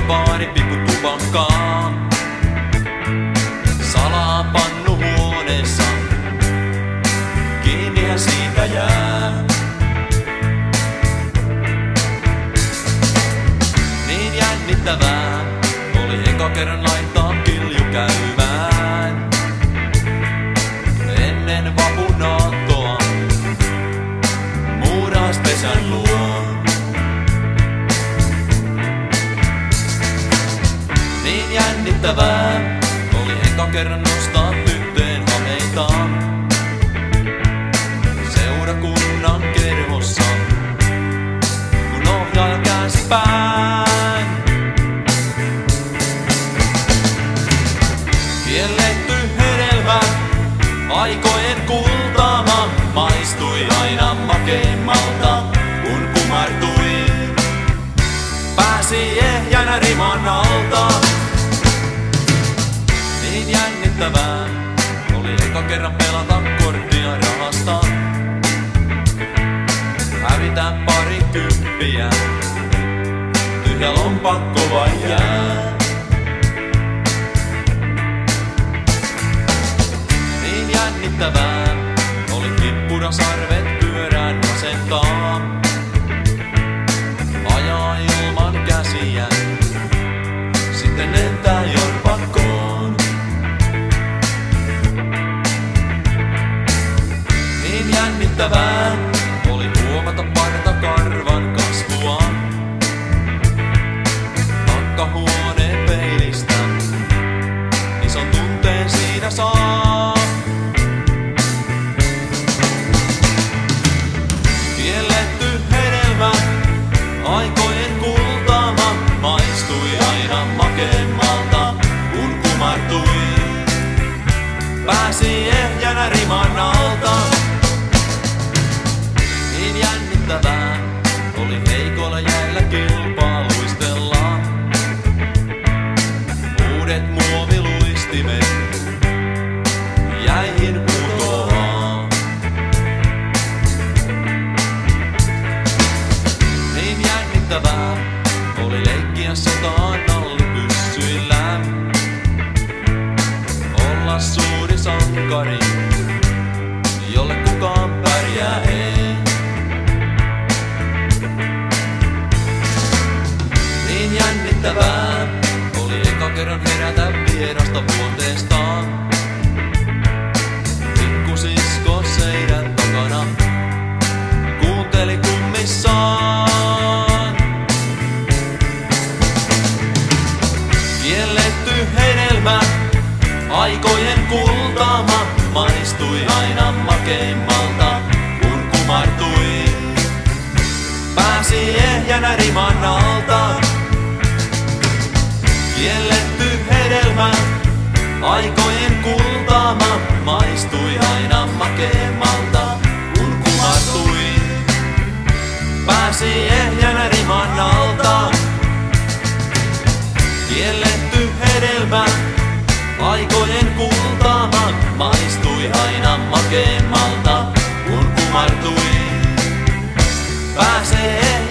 baari pikku tupakkaa. Salaa pannu huoneessa, kiinnihän siitä jää. Niin jännittävää oli eka kerran laittaa kilju käymään. Ennen vapunaattoa muurauspesän luo. Niin jännittävää oli eka kerran nostaa tyttöjen hameita. Seurakunnan kerhossa, kun ohjaaja käänsi pään. Kielletty hedelmä, aikojen kultama, maistui aina makeimmalta, kun kumartui. Pääsi ehjänä riman alta. Niin jännittävää oli eka kerran pelata korttia rahasta. Hävitä pari kymppiä, tyhjä lompakko vain jää. Niin jännittävää oli kippurasarvet pyörään asentaa. Ajaa ilman käsiä, sitten lentää jorpakkoon. Niin jännittävää oli huomata partakarvan kasvua. Takkahuoneen peilistä ison tunteen siinä saa. Kielletty hedelmä, aikojen kultama, maistui aina makeimmalta, kun kumartui. Pääsi ehjänä riman alta. Niin jännittävää oli heikolla jäillä kilpaa luistella. Uudet muoviluistimet jäihin putoaa. Niin jännittävää oli leikkiä sotaan nallipyssyillä. Olla suuri sankari, jolle kukaan pärjää ei. Niin jännittävää oli eka kerran herätä vierasta vuoteesta. Pikkusisko seinän takana kuunteli kummissaan. Kielletty hedelmä, aikojen kultama, maistui aina makeimmalta, kun kumartui. Pääsi ehjänä riman alta. Kielletty hedelmä, aikojen kultama, maistui aina makeimmalta, kun kumartui. Pääsi ehjänä riman alta. Kielletty hedelmä, aikojen kultama, maistui aina makeimmalta, kun kumartui. Pääsee